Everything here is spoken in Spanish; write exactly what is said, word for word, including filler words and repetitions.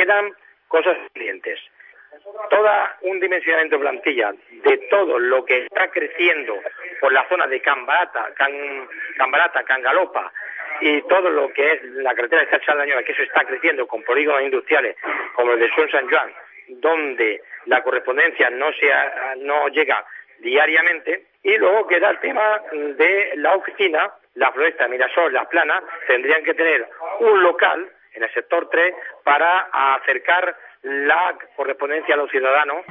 quedan cosas pendientes. Toda un dimensionamiento de plantilla de todo lo que está creciendo por la zona de Can Barata, Can, Can Barata, Can Galopa y todo lo que es la carretera de Estacha Dañola, que eso está creciendo con polígonos industriales como el de Son San Juan, donde la correspondencia no sea, no llega diariamente. Y luego queda el tema de la oficina, la Floresta, Mirasol, Las Planas, tendrían que tener un local en el sector tres para acercar la correspondencia a los ciudadanos